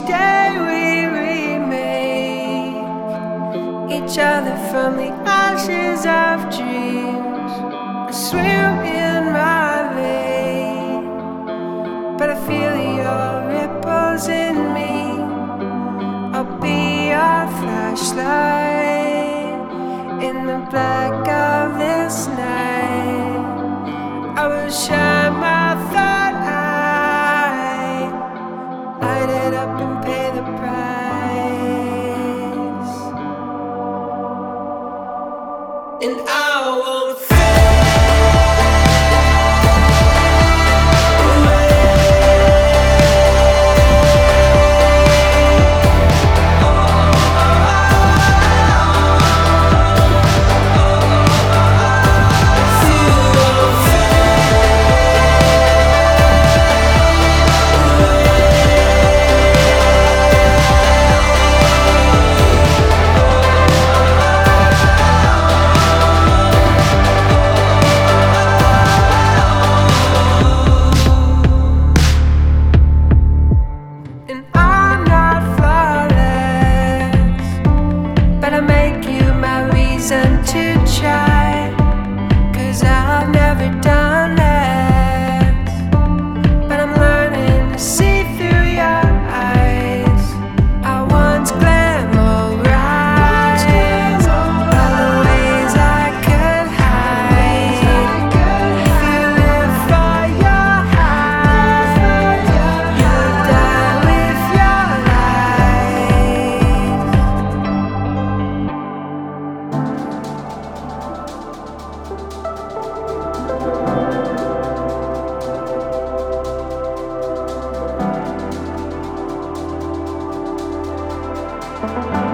day we remake each other from the ashes of dreams. I swim in my vein, but I feel your ripples in me. I'll be your flashlight in the black of this night. I will shine my third eye, light it up and pay the price. And I won't to try, 'cause I've never done less. But I'm learning to see through your eyes. I once glamorized all the ways I could hide. If you live for your high, you'll die with your life. Thank